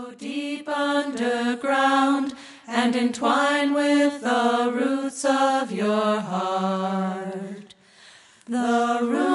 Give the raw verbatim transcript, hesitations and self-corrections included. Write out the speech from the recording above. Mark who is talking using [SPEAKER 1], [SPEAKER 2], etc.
[SPEAKER 1] Go deep underground and entwine with the roots of your heart. The roots